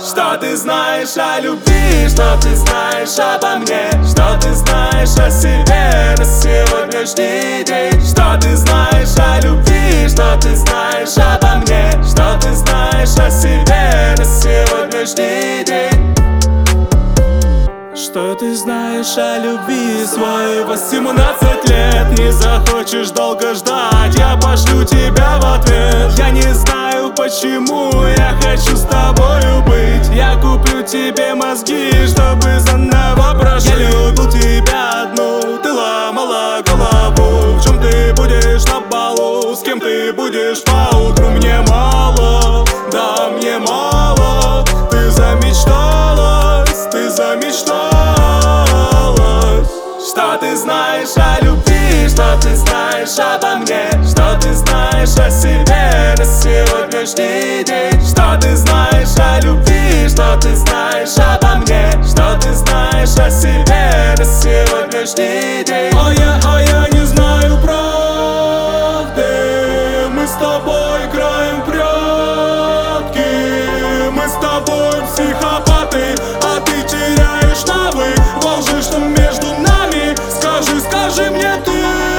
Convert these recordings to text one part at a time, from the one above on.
Что ты знаешь о любви, что ты знаешь обо мне, что ты знаешь о себе на сегодняшний день. Что ты знаешь о любви, что ты знаешь обо мне, что ты знаешь о себе на сегодняшний день. Что ты знаешь о любви? Свои 18 лет не захочешь долго ждать, я пошлю тебя в ответ. Я не знаю почему, я хочу с тобою быть. Я куплю тебе мозги, чтобы заново прожить. Я любил тебя одну, ты ломала голову. В чем ты будешь на балу, с кем ты будешь поутру? Мне мало, да мне мало. Ты замечталась, ты замечталась. Что ты знаешь о любви, что ты знаешь обо мне, что ты знаешь о себе на сегодняшний день. Что ты знаешь о любви, что ты знаешь обо мне, что ты знаешь о себе на сегодняшний день. А я не знаю правды, мы с тобой играем в прятки. Мы с тобой психопаты, а ты теряешь навык во лжи, что между нами. Скажи мне ты,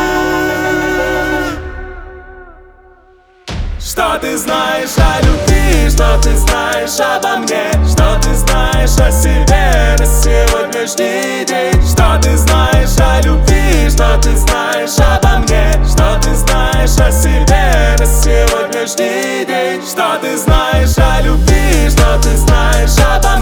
что ты знаешь о любви, что ты знаешь обо мне, что ты знаешь о себе на сегодняшний день. Что ты знаешь о любви, что ты знаешь обо мне, что ты знаешь о себе на сегодняшний день. Что ты знаешь о любви, что ты знаешь обо мне.